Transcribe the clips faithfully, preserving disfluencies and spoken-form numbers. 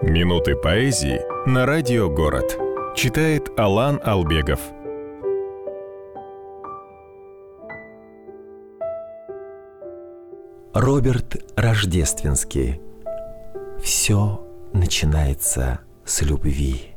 Минуты поэзии на радио «Город». Читает Алан Албегов. Роберт Рождественский. Все начинается с любви.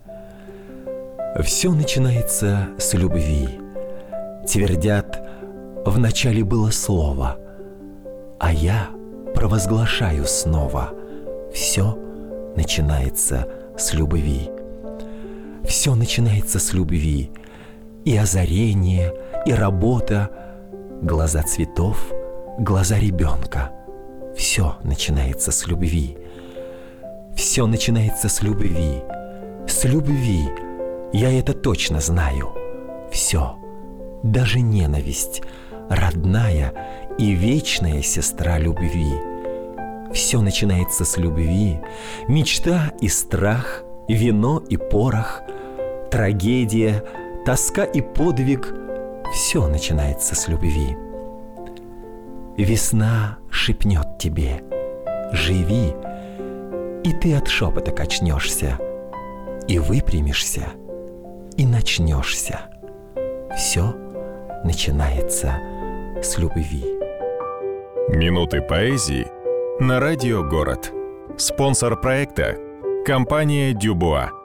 Все начинается с любви. Твердят, вначале было слово, а я провозглашаю снова: все начинается с любви. Все начинается с любви. И озарение, и работа, глаза цветов, глаза ребенка. Все начинается с любви. Все начинается с любви. С любви. Я это точно знаю. Все, даже ненависть, родная и вечная сестра любви. Все начинается с любви. Мечта и страх, вино и порох, трагедия, тоска и подвиг. Все начинается с любви. Весна шепнет тебе: живи, и ты от шепота качнешься, и выпрямишься, и начнешься. Все начинается с любви. Минуты поэзии на радио «Город». Спонсор проекта — компания «Дюбуа».